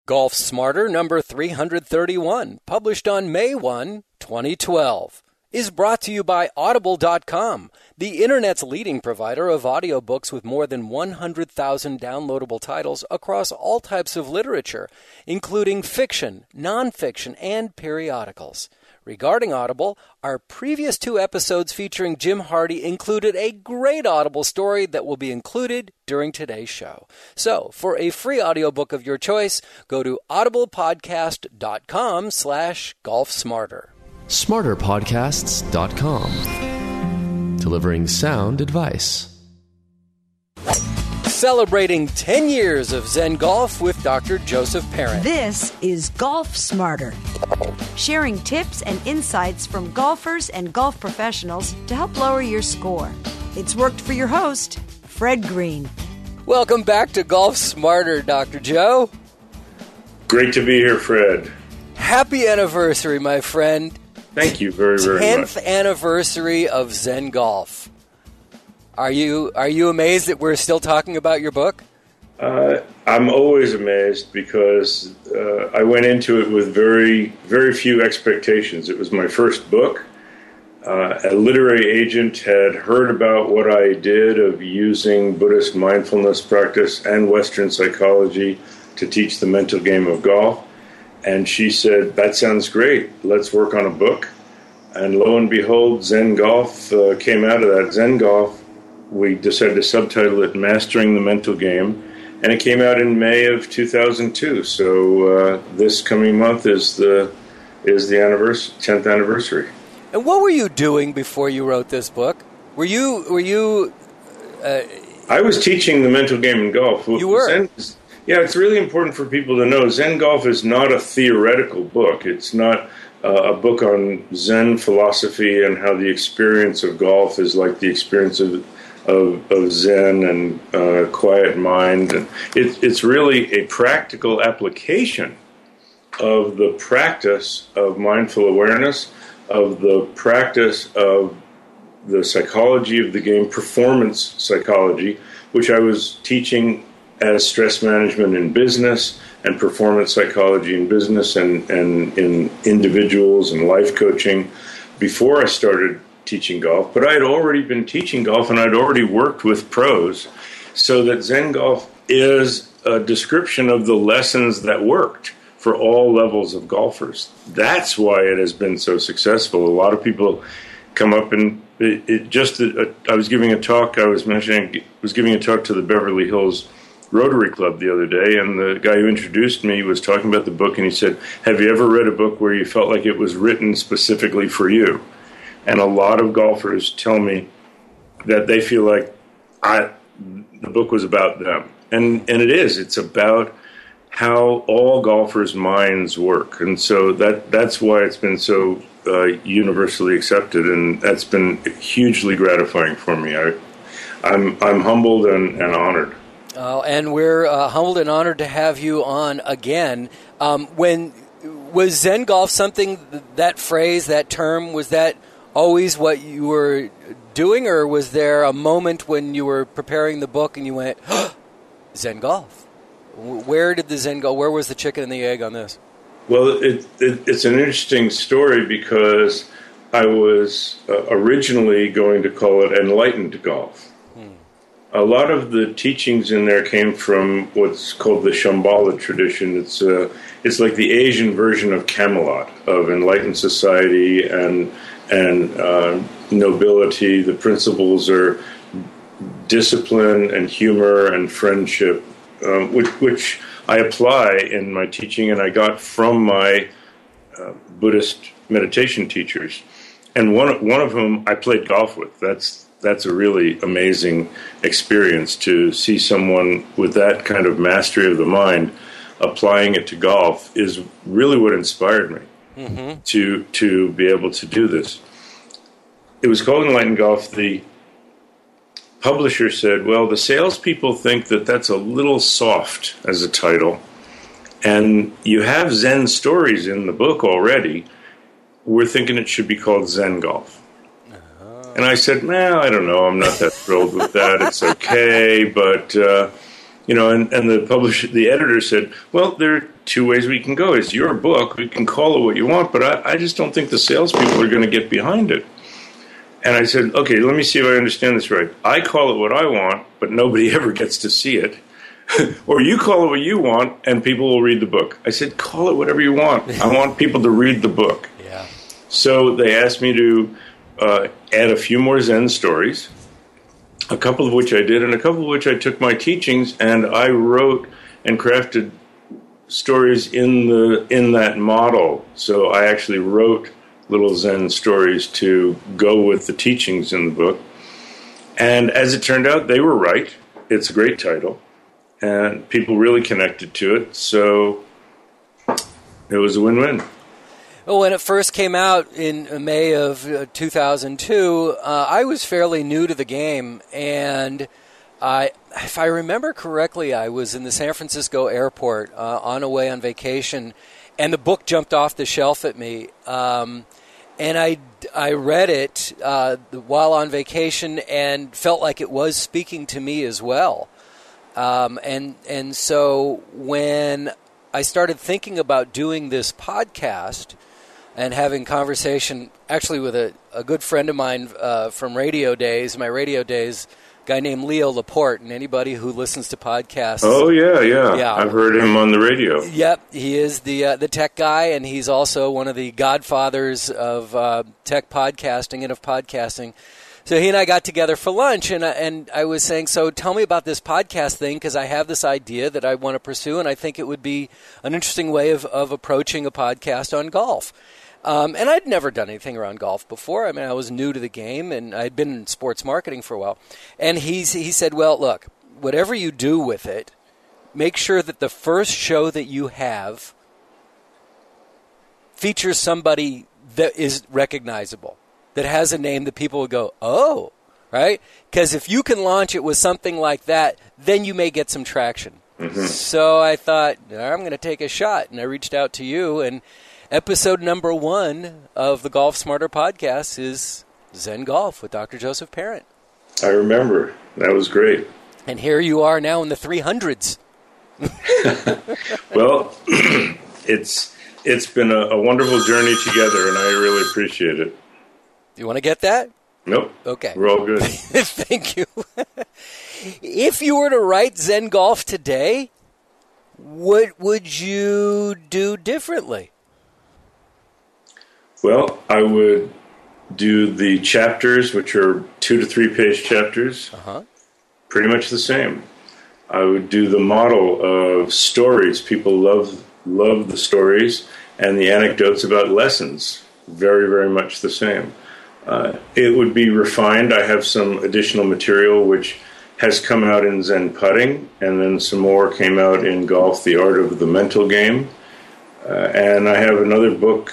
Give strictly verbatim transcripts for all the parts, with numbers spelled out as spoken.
Golf Smarter number three thirty-one, published on May first, twenty twelve, is brought to you by Audible dot com, the Internet's leading provider of audiobooks with more than one hundred thousand downloadable titles across all types of literature, including fiction, nonfiction, and periodicals. Regarding Audible, our previous two episodes featuring Jim Hardy included a great Audible story that will be included during today's show. So, for a free audiobook of your choice, go to audiblepodcast.com slash golfsmarter. smarter podcasts dot com. Delivering sound advice. Celebrating ten years of Zen Golf with Doctor Joseph Parent. This is Golf Smarter, sharing tips and insights from golfers and golf professionals to help lower your score. It's worked for your host, Fred Green. Welcome back to Golf Smarter, Doctor Joe. Great to be here, Fred. Happy anniversary, my friend. Thank you very, very much. tenth anniversary of Zen Golf. Are you are you amazed that we're still talking about your book? Uh, I'm always amazed because uh, I went into it with very, very few expectations. It was my first book. Uh, a literary agent had heard about what I did of using Buddhist mindfulness practice and Western psychology to teach the mental game of golf. And she said, that sounds great. Let's work on a book. And lo and behold, Zen Golf uh, came out of that. Zen Golf, we decided to subtitle it Mastering the Mental Game, and it came out in May of two thousand two. So uh, this coming month is the is the anniversary, tenth anniversary. And what were you doing before you wrote this book? Were you were you? Uh, I was teaching the mental game in golf. You were. Zen, yeah, it's really important for people to know Zen Golf is not a theoretical book. It's not uh, a book on Zen philosophy and how the experience of golf is like the experience of Of, of Zen and uh, quiet mind. And it, it's really a practical application of the practice of mindful awareness, of the practice of the psychology of the game, performance psychology, which I was teaching as stress management in business and performance psychology in business and, and in individuals and life coaching before I started teaching golf, but I had already been teaching golf and I'd already worked with pros, so that Zen Golf is a description of the lessons that worked for all levels of golfers. That's why it has been so successful. A lot of people come up and it, it just, uh, I was giving a talk, I was mentioning, was giving a talk to the Beverly Hills Rotary Club the other day, and the guy who introduced me was talking about the book, and he said, have you ever read a book where you felt like it was written specifically for you? And a lot of golfers tell me that they feel like I, the book was about them. And and it is. It's about how all golfers' minds work. And so that that's why it's been so uh, universally accepted. And that's been hugely gratifying for me. I, I'm, I'm humbled and, and honored. Oh, and we're uh, humbled and honored to have you on again. Um, when was Zen Golf something, that phrase, that term, was that always what you were doing, or was there a moment when you were preparing the book and you went, oh, Zen Golf? Where did the Zen go? Where was the chicken and the egg on this? Well, it, it, it's an interesting story because I was uh, originally going to call it Enlightened Golf. Hmm. A lot of the teachings in there came from what's called the Shambhala tradition. It's uh, it's like the Asian version of Camelot, of enlightened society and and uh, nobility. The principles are discipline and humor and friendship, um, which, which I apply in my teaching, and I got from my uh, Buddhist meditation teachers, and one one of whom I played golf with. That's that's a really amazing experience to see someone with that kind of mastery of the mind applying it to golf is really what inspired me. Mm-hmm. to to be able to do this. It was called Enlightened Golf. The publisher said, well, the salespeople think that that's a little soft as a title, and you have Zen stories in the book already. We're thinking it should be called Zen Golf. Uh-huh. And I said, nah, I don't know. I'm not that thrilled with that. It's okay, but... Uh, You know, and, and the publisher, the editor said, well, there are two ways we can go. It's your book. We can call it what you want, but I, I just don't think the salespeople are going to get behind it. And I said, okay, let me see if I understand this right. I call it what I want, but nobody ever gets to see it. Or you call it what you want, and people will read the book. I said, call it whatever you want. I want people to read the book. Yeah. So they asked me to uh, add a few more Zen stories, a couple of which I did, and a couple of which I took my teachings, and I wrote and crafted stories in the in that model. So I actually wrote little Zen stories to go with the teachings in the book. And as it turned out, they were right. It's a great title, and people really connected to it. So it was a win-win. Well, when it first came out in May of uh, two thousand two, uh, I was fairly new to the game, and I, if I remember correctly, I was in the San Francisco airport uh, on a way on vacation, and the book jumped off the shelf at me, um, and I, I read it uh, while on vacation and felt like it was speaking to me as well. Um, and and so when I started thinking about doing this podcast and having conversation, actually with a, a good friend of mine uh, from radio days, my radio days, a guy named Leo Laporte, and anybody who listens to podcasts. Oh, yeah, yeah. yeah. I've heard him on the radio. Yep, he is the uh, the tech guy, and he's also one of the godfathers of uh, tech podcasting and of podcasting. So he and I got together for lunch, and I, and I was saying, so tell me about this podcast thing, because I have this idea that I want to pursue, and I think it would be an interesting way of, of approaching a podcast on golf. Um, and I'd never done anything around golf before. I mean, I was new to the game, and I'd been in sports marketing for a while. And he's, he said, well, look, whatever you do with it, make sure that the first show that you have features somebody that is recognizable, that has a name that people would go, oh, right? Because if you can launch it with something like that, then you may get some traction. Mm-hmm. So I thought, I'm going to take a shot. And I reached out to you, and episode number one of the Golf Smarter podcast is Zen Golf with Doctor Joseph Parent. I remember. That was great. And here you are now in the three hundreds. Well, it's it's been a, a wonderful journey together, and I really appreciate it. Do you want to get that? Nope. Okay. We're all good. Thank you. If you were to write Zen Golf today, what would you do differently? Well, I would do the chapters, which are two to three page chapters, uh-huh. pretty much the same. I would do the model of stories. People love love the stories, and the anecdotes about lessons, very, very much the same. Uh, it would be refined. I have some additional material which has come out in Zen Putting, and then some more came out in Golf, The Art of the Mental Game. Uh, and I have another book,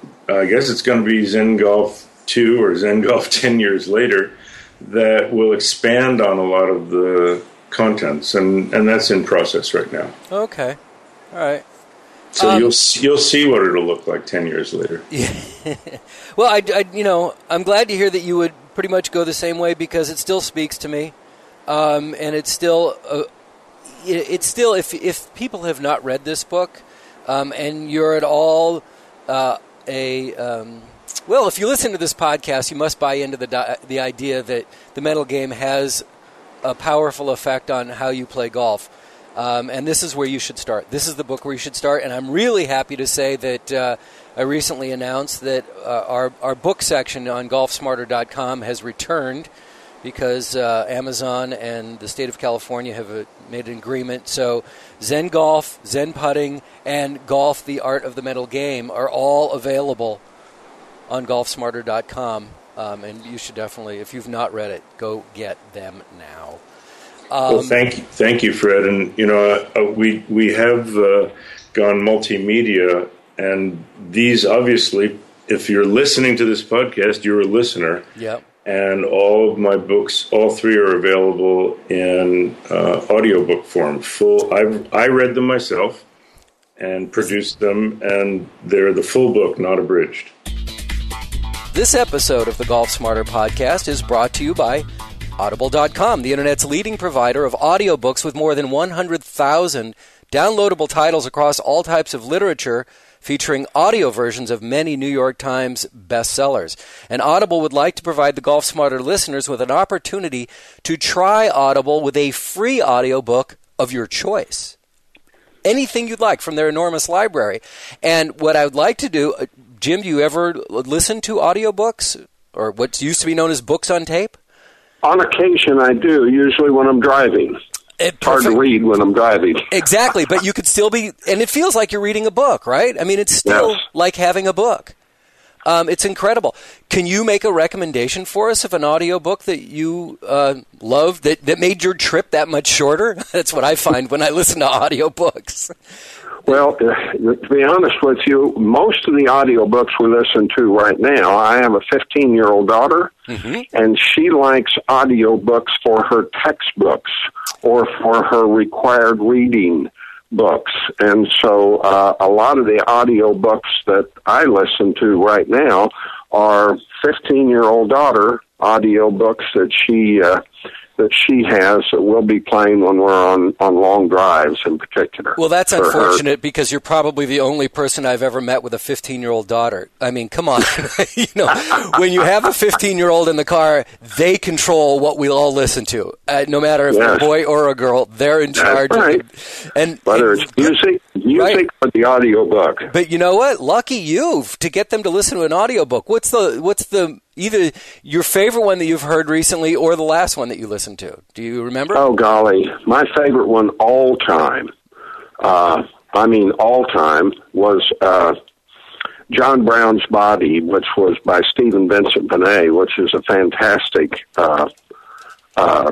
I guess it's going to be Zen Golf two or Zen Golf ten years later, that will expand on a lot of the contents, and, and that's in process right now. Okay. All right. So um, you'll you'll see what it'll look like ten years later. Yeah. Well, I, I, you know, I'm glad to hear that you would pretty much go the same way, because it still speaks to me, um, and it's still, uh, it, it's still if if people have not read this book, um, and you're at all uh, a um, well, if you listen to this podcast, you must buy into the di- the idea that the mental game has a powerful effect on how you play golf. Um, and this is where you should start. This is the book where you should start. And I'm really happy to say that uh, I recently announced that uh, our, our book section on golf smarter dot com has returned, because uh, Amazon and the state of California have uh, made an agreement. So Zen Golf, Zen Putting, and Golf, The Art of the Mental Game are all available on golf smarter dot com. Um, and you should definitely, if you've not read it, go get them now. Um, well, thank you, thank you, Fred. And you know, uh, we we have uh, gone multimedia, and these obviously, if you're listening to this podcast, you're a listener. Yep. And all of my books, all three, are available in uh, audiobook form. Full. I I read them myself and produced them, and they're the full book, not abridged. This episode of the Golf Smarter podcast is brought to you by Audible dot com, the Internet's leading provider of audiobooks with more than one hundred thousand downloadable titles across all types of literature, featuring audio versions of many New York Times bestsellers. And Audible would like to provide the Golf Smarter listeners with an opportunity to try Audible with a free audiobook of your choice. Anything you'd like from their enormous library. And what I would like to do, uh, Jim, do you ever listen to audiobooks, or what used to be known as books on tape? On occasion I do, usually when I'm driving. It, It's hard to read when I'm driving. Exactly, but you could still be, and it feels like you're reading a book, right? I mean, it's still Yes. like having a book. Um, it's incredible. Can you make a recommendation for us of an audiobook that you uh, love that, that made your trip that much shorter? That's what I find when I listen to audiobooks. Well, uh, to be honest with you, most of the audiobooks we listen to right now, I have a fifteen-year-old daughter, mm-hmm. and she likes audiobooks for her textbooks or for her required reading books. And so uh, a lot of the audiobooks that I listen to right now are fifteen-year-old daughter audiobooks that she uh, that she has that we'll be playing when we're on, on long drives in particular. Well, that's for unfortunate her. because you're probably the only person I've ever met with a fifteen-year-old daughter. I mean, come on. You know, when you have a fifteen-year-old in the car, they control what we'll all listen to. Uh, no matter if Yes. they're a boy or a girl, they're in charge. That's right. Of it. And Whether and- it's music, music Right. or the audiobook. But you know what? Lucky you to get them to listen to an audiobook. What's the what's the either your favorite one that you've heard recently or the last one that you listened to? Do you remember? Oh, golly. My favorite one all time, uh, I mean all time, was uh, John Brown's Body, which was by Stephen Vincent Benet, which is a fantastic uh, uh,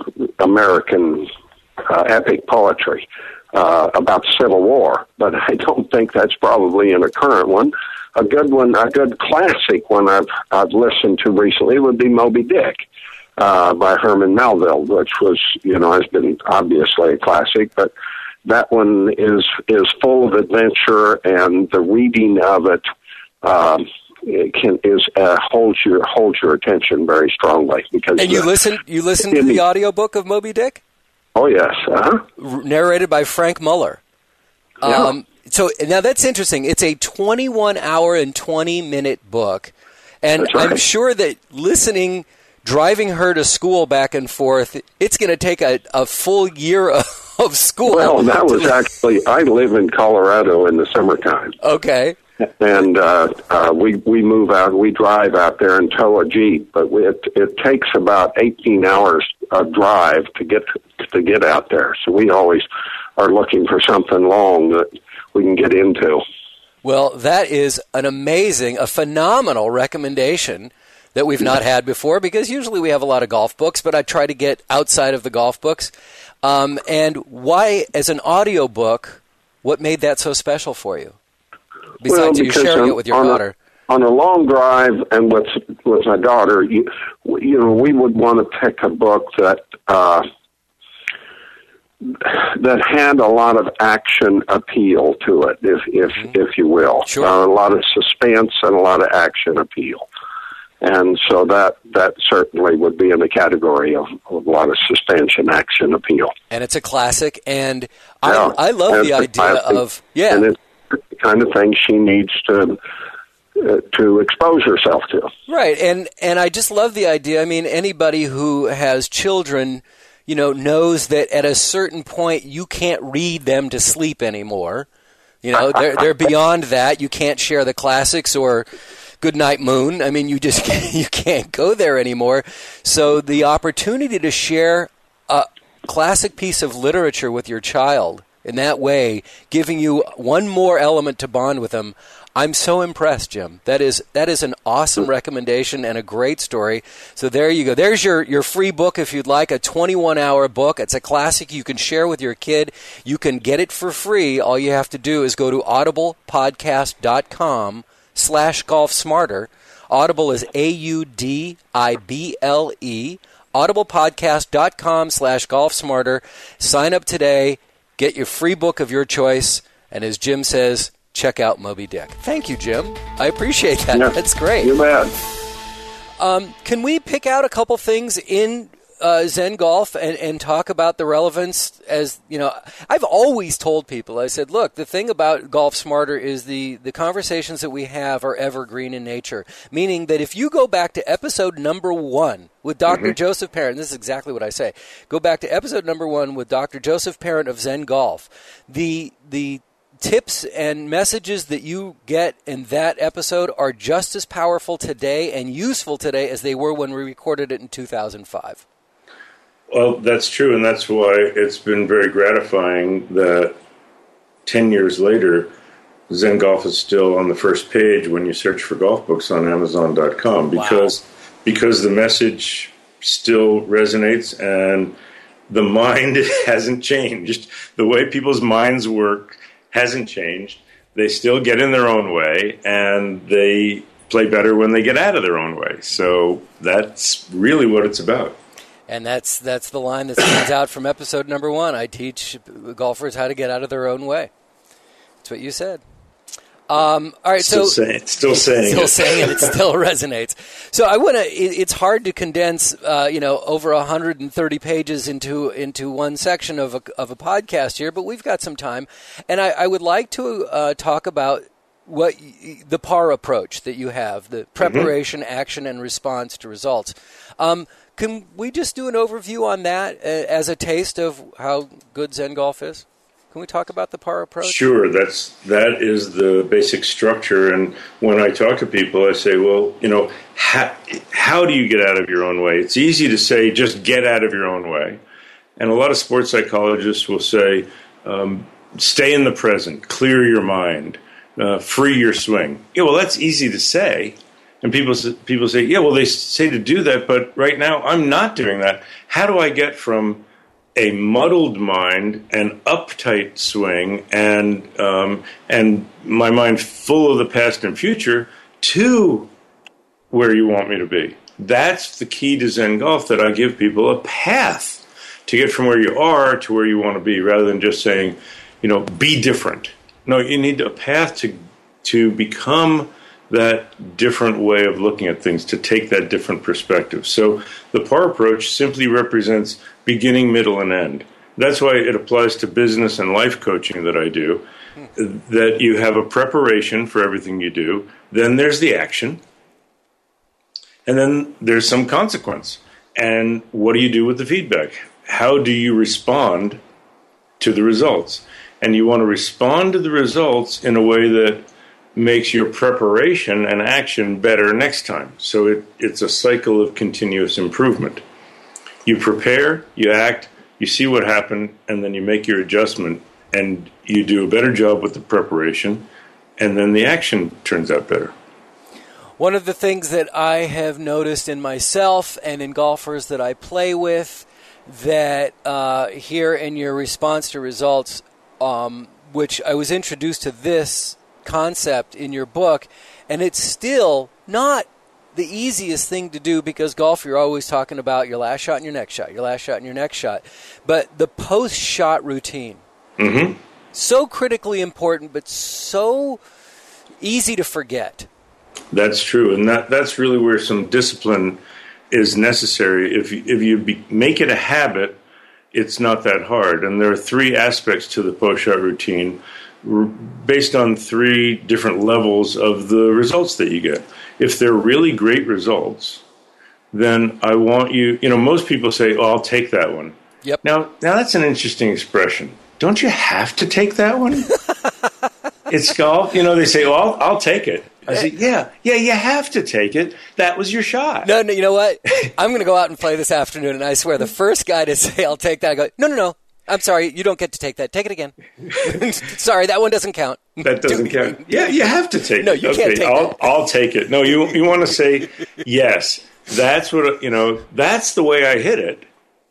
American uh, epic poetry uh, about Civil War. But I don't think that's probably in a current one. A good one, a good classic one I've I've listened to recently would be Moby Dick. Uh, by Herman Melville, which was, you know, has been obviously a classic, but that one is is full of adventure, and the reading of it, um, it can is uh, holds your holds your attention very strongly. Because and you uh, listen you listen to the audiobook of Moby Dick? Oh yes, uh-huh. R- narrated by Frank Muller. Yeah. Um, so now that's interesting. It's a twenty-one hour and twenty minute book, and That's right. I'm sure that listening. Driving her to school back and forth, it's going to take a, a full year of, of school. Well, that was actually, I live in Colorado in the summertime. Okay. And uh, uh, we we move out, we drive out there and tow a Jeep, but we, it it takes about eighteen hours of drive to get to get out there. So we always are looking for something long that we can get into. Well, that is an amazing, a phenomenal recommendation that we've not had before, because usually we have a lot of golf books, but I try to get outside of the golf books. Um, and why, as an audio book, what made that so special for you? Besides well, you sharing on, it with your on daughter. A, on a long drive and with with my daughter, you, you know, we would want to pick a book that uh, that had a lot of action appeal to it, if if mm-hmm. if you will, sure. uh, a lot of suspense and a lot of action appeal. And so that that certainly would be in the category of, of a lot of suspension, action, appeal. And it's a classic, and Yeah. I, I love And the it's a idea classic, of, yeah. And it's the kind of thing she needs to uh, to expose herself to. Right, and, and I just love the idea. I mean, anybody who has children, you know, knows that at a certain point you can't read them to sleep anymore. You know, they're, they're beyond that. You can't share the classics or Goodnight Moon. I mean, you just can't, you can't go there anymore. So the opportunity to share a classic piece of literature with your child in that way, giving you one more element to bond with them, I'm so impressed, Jim. That is that is an awesome recommendation and a great story. So there you go. There's your, your free book if you'd like, a twenty-one hour book. It's a classic you can share with your kid. You can get it for free. All you have to do is go to audiblepodcast.com slash golf smarter. Audible is A U D I B L E. audiblepodcast.com slash golf smarter. Sign up today. Get your free book of your choice. And as Jim says, check out Moby Dick. Thank you, Jim. I appreciate that. Yeah, That's great. You bet. Um, can we pick out a couple things in uh, Zen Golf and, and talk about the relevance as, you know, I've always told people, I said, look, the thing about Golf Smarter is the, the conversations that we have are evergreen in nature, meaning that if you go back to episode number one with Doctor Mm-hmm. Joseph Parent, this is exactly what I say, go back to episode number one with Doctor Joseph Parent of Zen Golf, the the tips and messages that you get in that episode are just as powerful today and useful today as they were when we recorded it in two thousand five. Well, that's true, and that's why it's been very gratifying that ten years later, Zen Golf is still on the first page when you search for golf books on Amazon dot com, because, wow. because the message still resonates and the mind hasn't changed. The way people's minds work hasn't changed. They still get in their own way, and they play better when they get out of their own way. So that's really what it's about. And that's that's the line that stands out from episode number one. I teach golfers how to get out of their own way. That's what you said. Um, all right, still so saying, still saying, still it. saying it. It still resonates. So I want to. It, it's hard to condense, uh, you know, over one hundred thirty pages into into one section of a of a podcast here, but we've got some time, and I, I would like to uh, talk about what y- the P A R approach that you have: the preparation, mm-hmm. action, and response to results. Um, can we just do an overview on that uh, as a taste of how good Zen Golf is? Can we talk about the P A R approach? Sure. That's that is the basic structure. And when I talk to people, I say, well, you know, how, how do you get out of your own way? It's easy to say, just get out of your own way. And a lot of sports psychologists will say, um, stay in the present, clear your mind, uh, free your swing. Yeah, well, that's easy to say. And people people say, yeah, well, they say to do that, but right now I'm not doing that. How do I get from a muddled mind, an uptight swing, and um, and my mind full of the past and future to where you want me to be? That's the key to Zen Golf, that I give people a path to get from where you are to where you want to be, rather than just saying, you know, be different. No, you need a path to to become that different way of looking at things, to take that different perspective. So the P A R approach simply represents beginning, middle, and end. That's why it applies to business and life coaching that I do, that you have a preparation for everything you do, then there's the action, and then there's some consequence. And what do you do with the feedback? How do you respond to the results? And you want to respond to the results in a way that makes your preparation and action better next time. So it, it's a cycle of continuous improvement. You prepare, you act, you see what happened, and then you make your adjustment, and you do a better job with the preparation, and then the action turns out better. One of the things that I have noticed in myself and in golfers that I play with, that uh, here in your response to results, um, which I was introduced to this concept in your book, and it's still not the easiest thing to do, because golf, you're always talking about your last shot and your next shot, your last shot and your next shot. But the post-shot routine, mm-hmm. so critically important, but so easy to forget. That's true, and that, that's really where some discipline is necessary. If you, if you be, make it a habit, it's not that hard. And there are three aspects to the post-shot routine, based on three different levels of the results that you get. If they're really great results, then I want you, you know, most people say, oh, I'll take that one. Yep. Now, now that's an interesting expression. Don't you have to take that one? It's golf. You know, they say, well, I'll, I'll take it. I say, yeah, yeah, you have to take it. That was your shot. No, no, you know what? I'm going to go out and play this afternoon, and I swear the first guy to say, I'll take that, I go, no, no, no. I'm sorry, you don't get to take that. Take it again. Sorry, that one doesn't count. That doesn't count. Yeah, you have to take no, it. No, you okay, can't take I'll, that. I'll take it. No, you you want to say, yes, that's what, you know, that's the way I hit it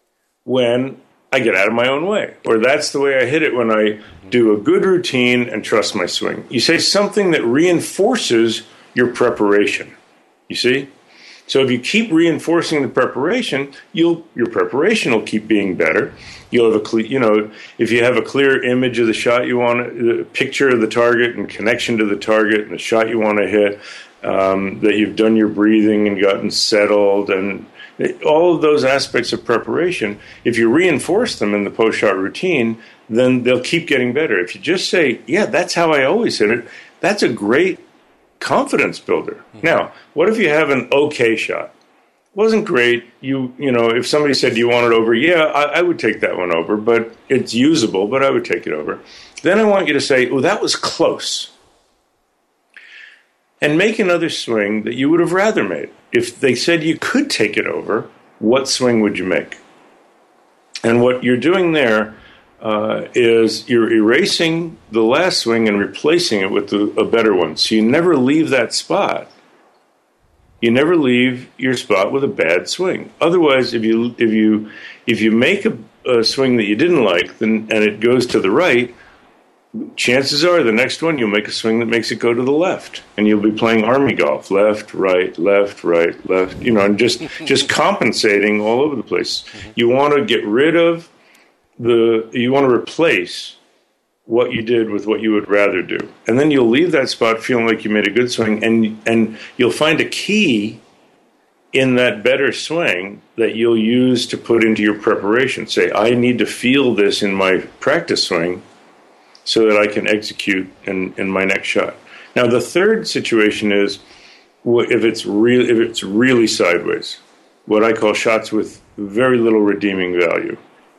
when I get out of my own way. Or that's the way I hit it when I do a good routine and trust my swing. You say something that reinforces your preparation, you see? So if you keep reinforcing the preparation, you'll your preparation will keep being better. You'll have a clear, you know, if you have a clear image of the shot you want, the picture of the target and connection to the target and the shot you want to hit, um, that you've done your breathing and gotten settled, and All of those aspects of preparation, if you reinforce them in the post-shot routine, then they'll keep getting better. If you just say, yeah, that's how I always hit it, that's a great confidence builder. Mm-hmm. Now, what if you have an okay shot? Wasn't great. You you know, if somebody said, do you want it over? Yeah, I, I would take that one over, but it's usable, but I would take it over. Then I want you to say, oh, that was close. And make another swing that you would have rather made. If they said you could take it over, what swing would you make? And what you're doing there uh, is you're erasing the last swing and replacing it with the, a better one. So you never leave that spot. You never leave your spot with a bad swing. Otherwise, if you if you if you make a, a swing that you didn't like, then and it goes to the right, chances are the next one you'll make a swing that makes it go to the left, and you'll be playing army golf, left, right, left, right, left, you know, and just just compensating all over the place. You want to get rid of the, you want to replace what you did with what you would rather do, and then you'll leave that spot feeling like you made a good swing, and and you'll find a key in that better swing that you'll use to put into your preparation. Say, I need to feel this in my practice swing so that I can execute in, in my next shot. Now, the third situation is if it's real, if it's really sideways, what I call shots with very little redeeming value.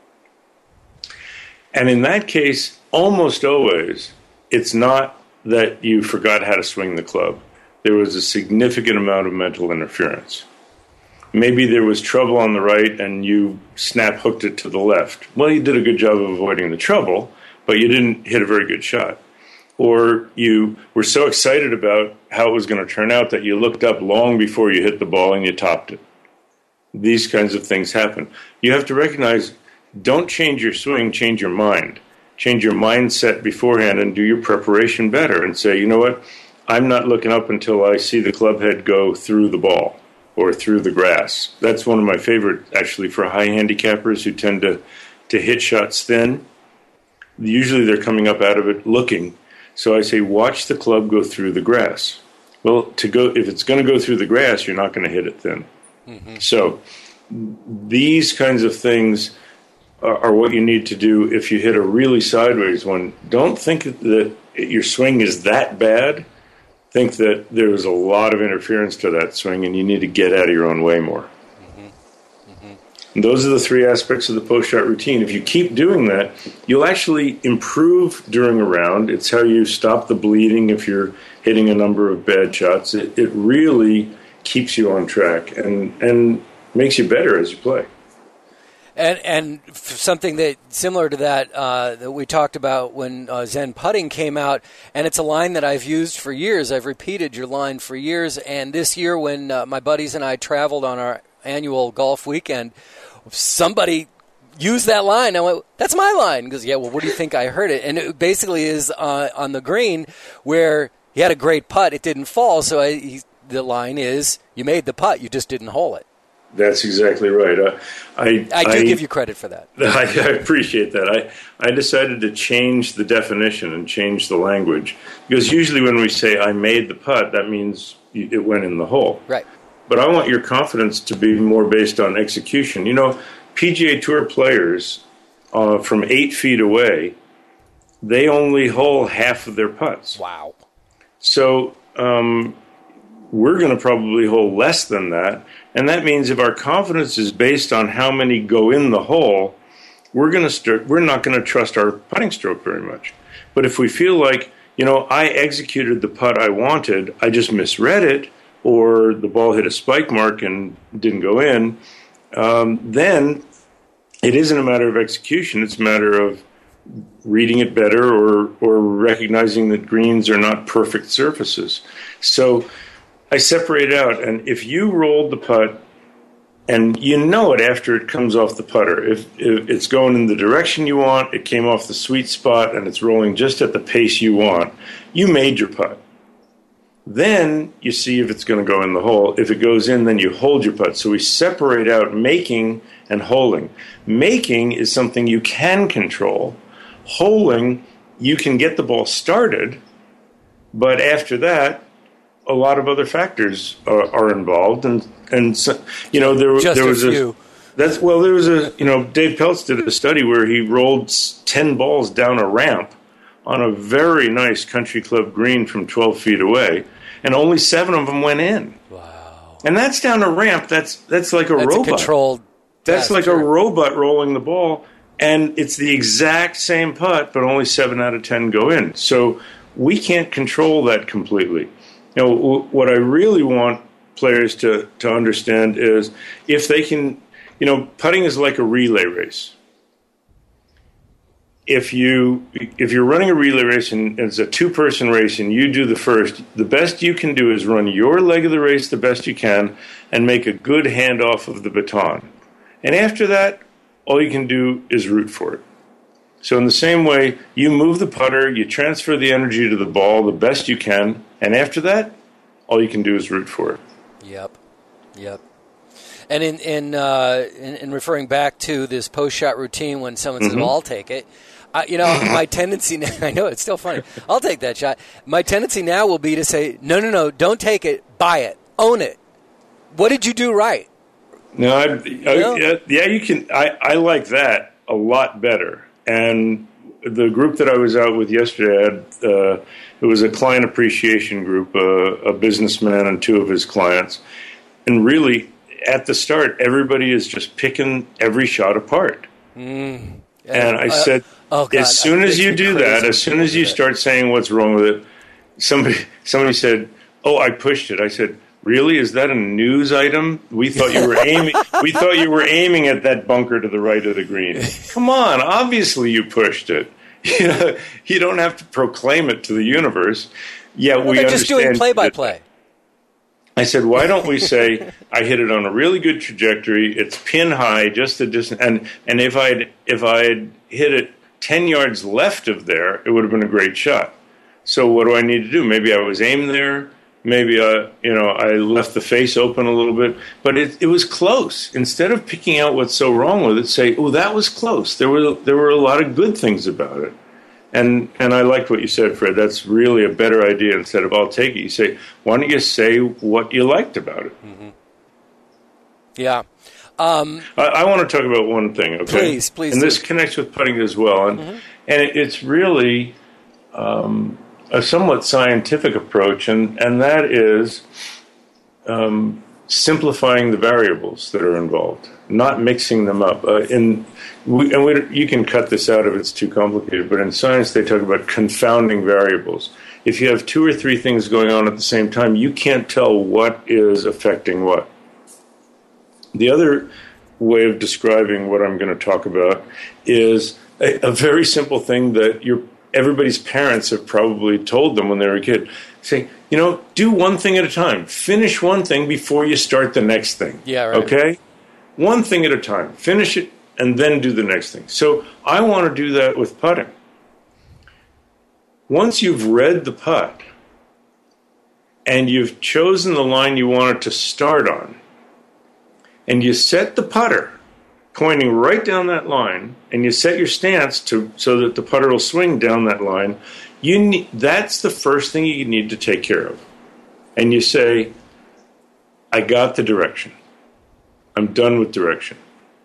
And in that case, almost always, it's not that you forgot how to swing the club. There was a significant amount of mental interference. Maybe there was trouble on the right and you snap hooked it to the left. Well, you did a good job of avoiding the trouble, but you didn't hit a very good shot. Or you were so excited about how it was going to turn out that you looked up long before you hit the ball and you topped it. These kinds of things happen. You have to recognize, don't change your swing, change your mind. Change your mindset beforehand and do your preparation better and say, you know what, I'm not looking up until I see the club head go through the ball or through the grass. That's one of my favorite, actually, for high handicappers who tend to, to hit shots thin. Usually they're coming up out of it looking. So I say, watch the club go through the grass. Well, to go if it's going to go through the grass, you're not going to hit it thin. Mm-hmm. So these kinds of things are, are what you need to do if you hit a really sideways one. Don't think that your swing is that bad. Think that there's a lot of interference to that swing, and you need to get out of your own way more. Mm-hmm. Mm-hmm. And those are the three aspects of the post-shot routine. If you keep doing that, you'll actually improve during a round. It's how you stop the bleeding if you're hitting a number of bad shots. It, it really keeps you on track and, and makes you better as you play. And and something that similar to that uh, that we talked about when uh, Zen putting came out, and it's a line that I've used for years. I've repeated your line for years, and this year when uh, my buddies and I traveled on our annual golf weekend, somebody used that line. I went, "That's my line." He goes, "Yeah, well, what do you think I heard it?" And it basically is uh, on the green where he had a great putt, it didn't fall. So I, he, the line is, "You made the putt, you just didn't hole it." That's exactly right. Uh, I, I do I, give you credit for that. I, I appreciate that. I, I decided to change the definition and change the language because usually when we say I made the putt, that means it went in the hole. Right. But I want your confidence to be more based on execution. You know, P G A Tour players uh, from eight feet away, they only hole half of their putts. Wow. So um, we're going to probably hole less than that. And that means if our confidence is based on how many go in the hole, we're going to start, we're not going to trust our putting stroke very much. But if we feel like, you know, I executed the putt I wanted, I just misread it, or the ball hit a spike mark and didn't go in, um, then it isn't a matter of execution. It's a matter of reading it better or or recognizing that greens are not perfect surfaces. So I separate it out, and if you rolled the putt, and you know it after it comes off the putter, if, if it's going in the direction you want, it came off the sweet spot, and it's rolling just at the pace you want, you made your putt. Then you see if it's going to go in the hole. If it goes in, then you hold your putt. So we separate out making and holing. Making is something you can control. Holing, you can get the ball started, but after that, a lot of other factors are, are involved, and and so, you know there Just there a was few. a that's well there was a you know Dave Peltz did a study where he rolled ten balls down a ramp on a very nice country club green from twelve feet away, and only seven of them went in. Wow. And that's down a ramp. That's that's like a That's robot. a controlled. That's test, like sure. a robot rolling the ball, and it's the exact same putt, but only seven out of ten go in. So we can't control that completely. You know, w- what I really want players to, to understand is if they can, you know, putting is like a relay race. If you if you're running a relay race and it's a two-person race and you do the first, the best you can do is run your leg of the race the best you can and make a good handoff of the baton. And after that, all you can do is root for it. So in the same way, you move the putter, you transfer the energy to the ball the best you can, and after that, all you can do is root for it. Yep, yep. And in in uh, in, in referring back to this post-shot routine when someone says, Mm-hmm. well, I'll take it, I, you know, my tendency now, I know, it's still funny, I'll take that shot. My tendency now will be to say, no, no, no, don't take it, buy it, own it. What did you do right? No, I, I, yeah, yeah, you can. I, I like that a lot better. And the group that I was out with yesterday, I had, uh, it was a client appreciation group, uh, a businessman and two of his clients. And really, at the start, everybody is just picking every shot apart. Mm. And I Uh, said, oh, God, as soon that as makes you me do crazy that, when as soon people as do you that. start saying what's wrong with it, somebody somebody said, "Oh, I pushed it." I said, "Really? Is that a news item? We thought you were aiming. We thought you were aiming at that bunker to the right of the green. Come on, obviously you pushed it. You know, you don't have to proclaim it to the universe. Yeah, Well, we they're just doing understand play-by-play. I said, why don't we say I hit it on a really good trajectory? It's pin high, just the distance, and and if I'd if I'd hit it ten yards left of there, it would have been a great shot. So what do I need to do? Maybe I was aimed there. Maybe I, you know, I left the face open a little bit, but it it was close. Instead of picking out what's so wrong with it, say, oh, that was close. There were there were a lot of good things about it. And and I liked what you said, Fred. That's really a better idea. Instead of I'll take it, you say, why don't you say what you liked about it? Mm-hmm. Yeah. Um, I, I want to talk about one thing, okay? Please, please And do. this connects with putting as well. And, Mm-hmm. and it, it's really um, a somewhat scientific approach, and, and that is um, simplifying the variables that are involved, not mixing them up. Uh, in we, and we, you can cut this out if it's too complicated, but in science they talk about confounding variables. If you have two or three things going on at the same time, you can't tell what is affecting what. The other way of describing what I'm going to talk about is a, a very simple thing that your everybody's parents have probably told them when they were a kid. Say, you know, do one thing at a time. Finish one thing before you start the next thing. Yeah, right. Okay? One thing at a time. Finish it and then do the next thing. So I want to do that with putting. Once you've read the putt and you've chosen the line you want it to start on, and you set the putter pointing right down that line, and you set your stance to so that the putter will swing down that line, you need, that's the first thing you need to take care of. And you say, I got the direction. I'm done with direction.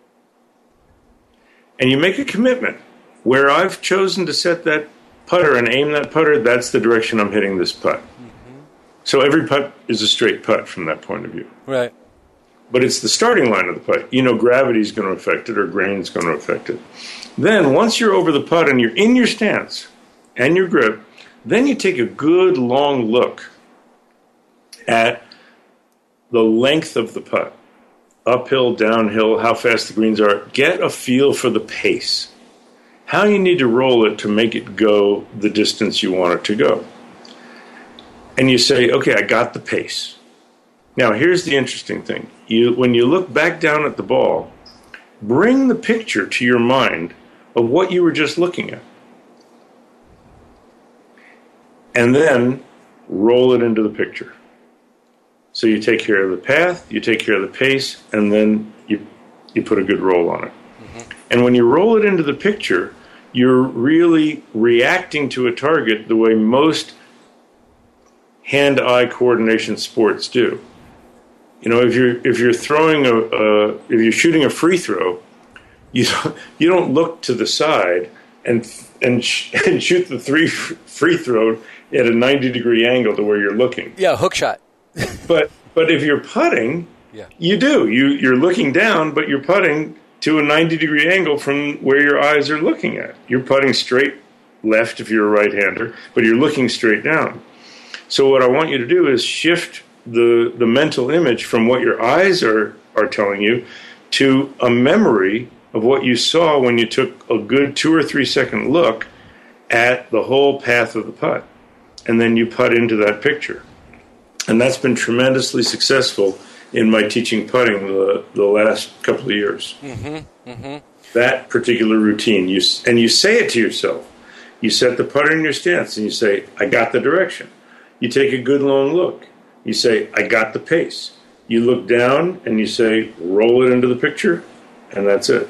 And you make a commitment. Where I've chosen to set that putter and aim that putter, that's the direction I'm hitting this putt. Mm-hmm. So every putt is a straight putt from that point of view. right. But it's the starting line of the putt. You know gravity's going to affect it or grain's going to affect it. Then once you're over the putt and you're in your stance and your grip, then you take a good long look at the length of the putt. Uphill, downhill, how fast the greens are. Get a feel for the pace. How you need to roll it to make it go the distance you want it to go. And you say, okay, I got the pace. Now, here's the interesting thing. You, when you look back down at the ball, bring the picture to your mind of what you were just looking at. And then roll it into the picture. So you take care of the path, you take care of the pace, and then you, you put a good roll on it. Mm-hmm. And when you roll it into the picture, you're really reacting to a target the way most hand-eye coordination sports do. You know, if you're if you're throwing a, a if you're shooting a free throw, you don't, you don't look to the side and and sh- and shoot the three free throw at a ninety degree angle to where you're looking. Yeah, hook shot. but but if you're putting, yeah. you do. You you're looking down, but you're putting to a ninety degree angle from where your eyes are looking at. You're putting straight left if you're a right-hander, but you're looking straight down. So what I want you to do is shift the the mental image from what your eyes are, are telling you to a memory of what you saw when you took a good two or three second look at the whole path of the putt. And then you putt into that picture. And that's been tremendously successful in my teaching putting the, the last couple of years. Mm-hmm, mm-hmm. That particular routine. You and you say it to yourself. You set the putter in your stance and you say, I got the direction. You take a good long look. You say, I got the pace. You look down and you say, roll it into the picture, and that's it.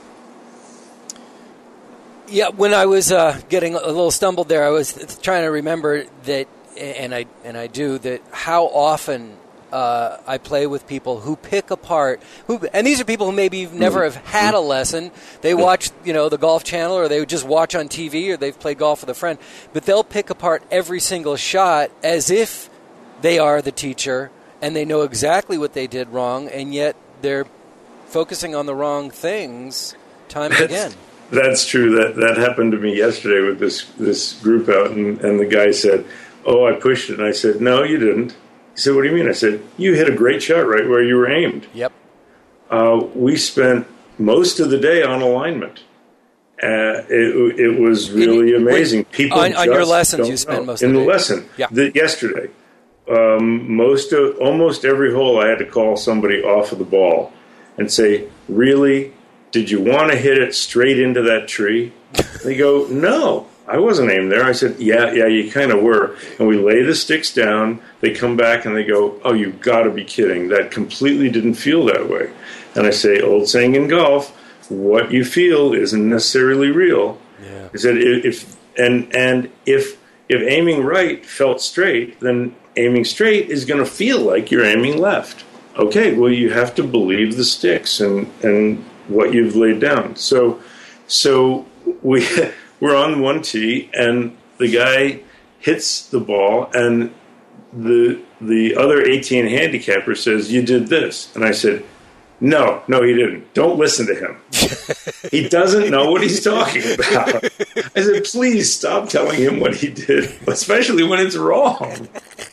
Yeah, when I was uh, getting a little stumbled there, I was trying to remember that, and I and I do, that how often uh, I play with people who pick apart, who, and these are people who maybe never have had a lesson. They watch, you know, the Golf Channel, or they just watch on T V, or they've played golf with a friend, but they'll pick apart every single shot as if they are the teacher, and they know exactly what they did wrong, and yet they're focusing on the wrong things time and again. That's true. That that happened to me yesterday with this this group out, and, and the guy said, oh, I pushed it. And I said, no, you didn't. He said, what do you mean? I said, you hit a great shot right where you were aimed. Yep. Uh, we spent most of the day on alignment. Uh, it, it was really in, amazing. Wait, People on, on your lessons, don't you spent know. most in of the the day. lesson. Yeah. The, yesterday, um, most of almost every hole, I had to call somebody off of the ball and say, really, did you want to hit it straight into that tree? They go, no, I wasn't aimed there. I said, yeah, yeah, you kind of were. And we lay the sticks down. They come back and they go, oh, you've got to be kidding. That completely didn't feel that way. And I say, old saying in golf, what you feel isn't necessarily real. Yeah. I said, if and and if if aiming right felt straight, then aiming straight is going to feel like you're aiming left. Okay, well, you have to believe the sticks and and what you've laid down. So so we we're on one tee, and the guy hits the ball, and the the other eighteen handicapper says, you did this. And I said, no, no, he didn't. Don't listen to him. He doesn't know what he's talking about. I said, please stop telling him what he did, especially when it's wrong.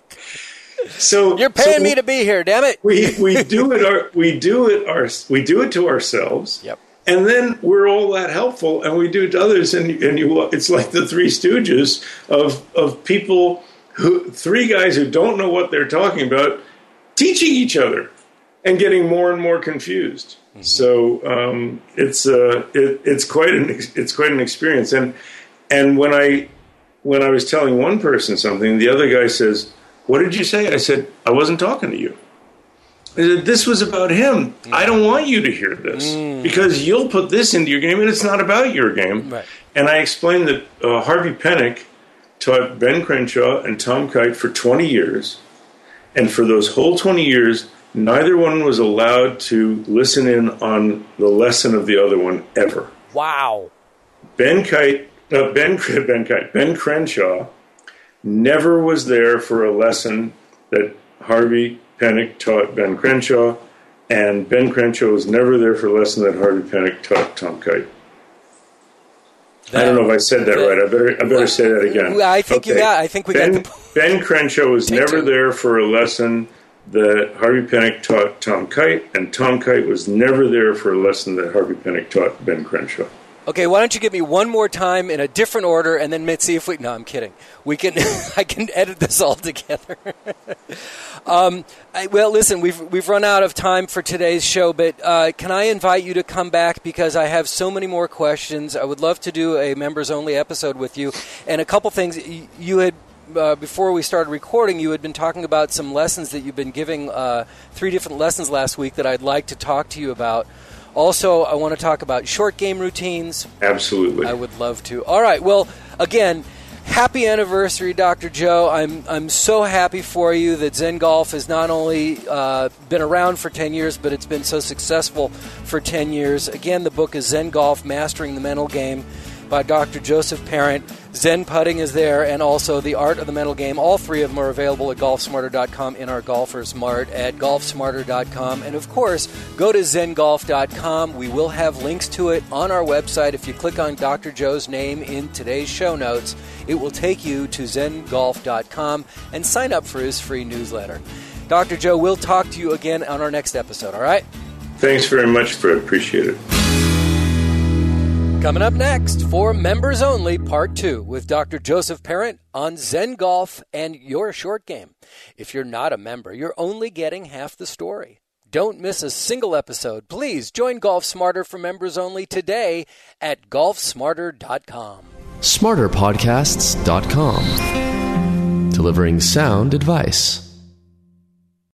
So you're paying so me to be here, damn it. We we do it our we do it our we do it to ourselves. Yep. And then we're all that helpful, and we do it to others, and and you it's like the Three Stooges of of people who three guys who don't know what they're talking about teaching each other and getting more and more confused. Mm-hmm. So um, it's uh, it, it's quite an it's quite an experience. And and when I when I was telling one person something, the other guy says, "What did you say?" I said, "I wasn't talking to you. I said, this was about him. Mm. I don't want you to hear this mm. because you'll put this into your game, and it's not about your game." Right. And I explained that uh, Harvey Penick taught Ben Crenshaw and Tom Kite for twenty years, and for those whole twenty years, neither one was allowed to listen in on the lesson of the other one ever. Wow. Ben Kite, uh, Ben Ben Kite, Ben Crenshaw never was there for a lesson that Harvey Penick taught Ben Crenshaw, and Ben Crenshaw was never there for a lesson that Harvey Penick taught Tom Kite. That, I don't know if I said that, that right. I better I better well, say that again. I think okay. you got. I think we Ben, got. The... Ben Crenshaw was Take never two. there for a lesson that Harvey Penick taught Tom Kite, and Tom Kite was never there for a lesson that Harvey Penick taught Ben Crenshaw. Okay, why don't you give me one more time in a different order, and then see if we... No, I'm kidding. We can. I can edit this all together. um, I, well, listen, we've we've run out of time for today's show, but uh, can I invite you to come back, because I have so many more questions. I would love to do a members-only episode with you. And a couple things. You had, uh, before we started recording, you had been talking about some lessons that you've been giving, uh, three different lessons last week that I'd like to talk to you about. Also, I want to talk about short game routines. Absolutely. I would love to. All right. Well, again, Happy anniversary, Doctor Joe. I'm I'm so happy for you that Zen Golf has not only uh, been around for ten years, but it's been so successful for ten years. Again, the book is Zen Golf, Mastering the Mental Game by Doctor Joseph Parent. Zen Putting is there, and also The Art of the Mental Game. All three of them are available at golf smarter dot com in our Golfers Mart at golf smarter dot com. And, of course, go to zen golf dot com. We will have links to it on our website. If you click on Doctor Joe's name in today's show notes, it will take you to zen golf dot com and sign up for his free newsletter. Doctor Joe, we'll talk to you again on our next episode, all right? Thanks very much, Fred. Appreciate it. Coming up next, for members only, part two, with Doctor Joseph Parent on Zen Golf and your short game. If you're not a member, you're only getting half the story. Don't miss a single episode. Please join Golf Smarter for members only today at golf smarter dot com. smarter podcasts dot com. Delivering sound advice.